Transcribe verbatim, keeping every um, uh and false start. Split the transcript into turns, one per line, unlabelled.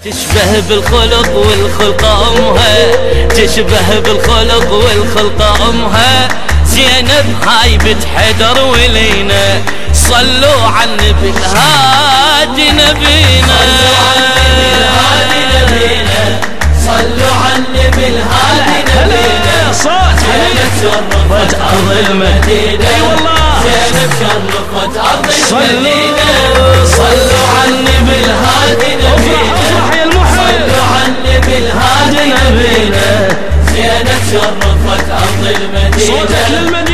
تشبه بالخلق والخلق امها، تشبه بالخلق والخلق امها، زينب هاي بنت حيدر ولينا، صلوا على النبي الهادي نبينا،
صلوا على النبي الهادي نبينا، زينب شرفت أرض المدينة، زينب شرفت أرض المدينة، صلوا على النبي الهادي نبينا، صلوا على النبي الهادي نبينا، زينب شرفت أرض المدينة.